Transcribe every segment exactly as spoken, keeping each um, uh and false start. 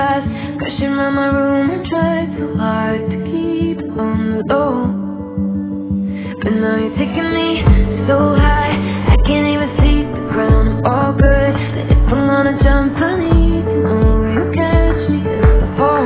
fast, crashing around my room and tried so hard to keep on the low. But now you're taking me so high, I can't even see the ground. I'm all good, but if I'm gonna jump, I need to know where you catch me if I fall.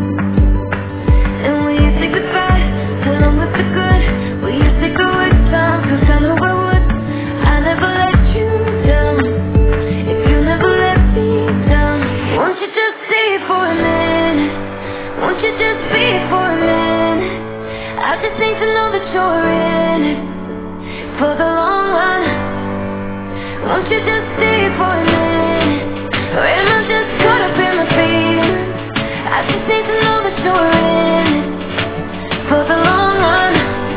And will you say goodbye, along with the good? Will you say good with time, cause I know I would. I never let you down, if you never let me down. Won't you just stay for a minute? Won't you just be for a minute? I just need to know that you're in it for the long run. Won't you just stay for a minute? Or am I just caught up in my feelings? I just need to know that you're in it for the long run.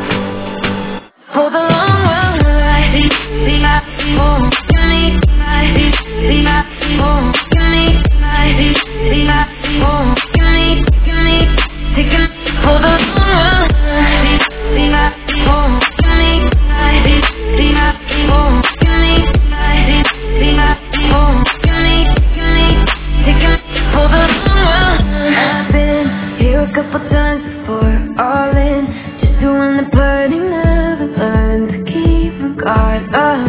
For the long run. See, see, I, oh, give me, I, see, see, I, oh, give me, I, see, see, I, oh, give me, give me, take it for the long run. See, see, I, oh, give me, I, see, see, I, oh, give me, I, see, see, I, oh, give me, give me, take it for the long run. I've been here a couple times before, all in, just doing the burning, never learned to keep regard up.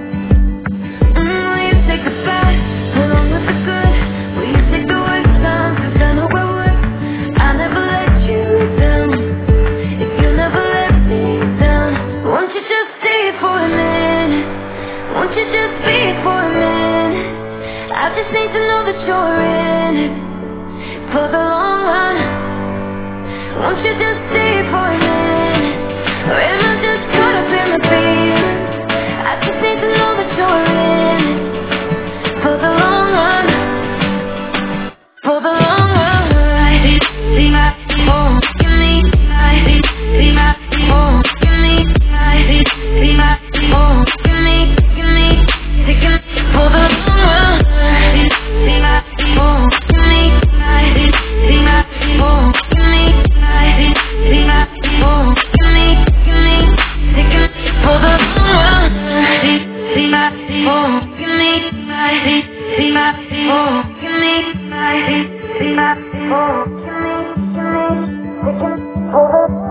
Mm, will you say goodbye, along with the good? Will you take the worst time, cause I know I would. I never let you down, if you never let me down. Won't you just stay for a minute? Won't you just be for a minute? I just need to know that you're in it for the long run. Won't you just stay for a minute? Or am I just caught up in my feelings? I just need to know that you're in it for the long run. For the long run. See, see, I, oh, give me, I, see, see, I, oh, give me, I, see, see, I, oh, give me, give me, take it for the long run. See, see, I, oh, give me, I, see, see, I, oh, give me, I, see, see, I, oh, give me, give me, take it for the long run. See, see, I, oh, give me, I, see, see, I, oh, give me, I, see, see, I, oh, give me, give me, take it for the